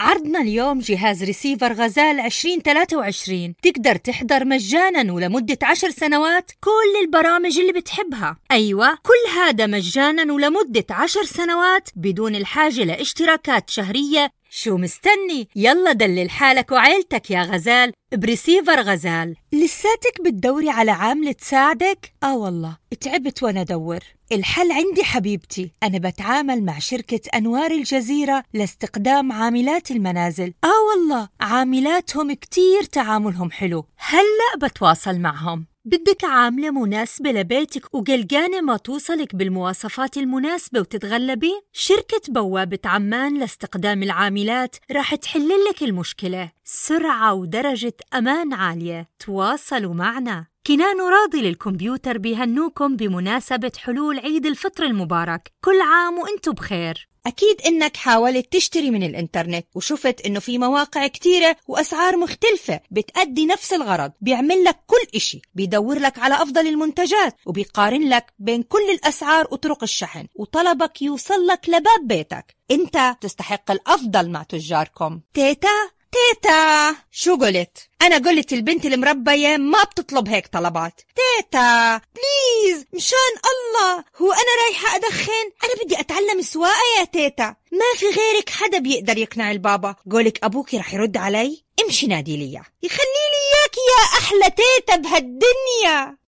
عرضنا اليوم جهاز ريسيفر غزال 2023 تقدر تحضر مجاناً ولمدة 10 سنوات كل البرامج اللي بتحبها. أيوة، كل هذا مجاناً ولمدة 10 سنوات بدون الحاجة لاشتراكات شهرية. شو مستني؟ يلا دلل حالك وعيلتك يا غزال بريسيفر غزال. لساتك بتدوري على عاملة تساعدك؟ والله تعبت وانا ادور. الحل عندي حبيبتي، أنا بتعامل مع شركة أنوار الجزيرة لاستقدام عاملات المنازل. والله عاملاتهم كتير تعاملهم حلو. هلأ بتواصل معهم. بدك عاملة مناسبة لبيتك وقلقانة ما توصلك بالمواصفات المناسبة وتتغلبي؟ شركة بوابة عمان لاستقدام العاملات راح تحللك المشكلة. سرعة ودرجة أمان عالية. تواصلوا معنا. كنان راضي للكمبيوتر بيهنوكم بمناسبة حلول عيد الفطر المبارك. كل عام وانتم بخير. أكيد إنك حاولت تشتري من الإنترنت وشفت إنه في مواقع كتيرة وأسعار مختلفة بتأدي نفس الغرض. بيعمل لك كل إشي، بيدور لك على أفضل المنتجات وبيقارن لك بين كل الأسعار وطرق الشحن، وطلبك يوصل لك لباب بيتك. أنت تستحق الأفضل مع تجاركم. تيتا شو قلت؟ أنا قلت البنت المربية ما بتطلب هيك طلبات. تيتا بليز مشان الله، هو أنا رايحة أدخن؟ أنا بدي أتعلم سواقة يا تيتا. ما في غيرك حدا بيقدر يقنع البابا. قولك أبوكي رح يرد علي؟ امشي نادي لي يخلي لي إياكي يا أحلى تيتا بهالدنيا.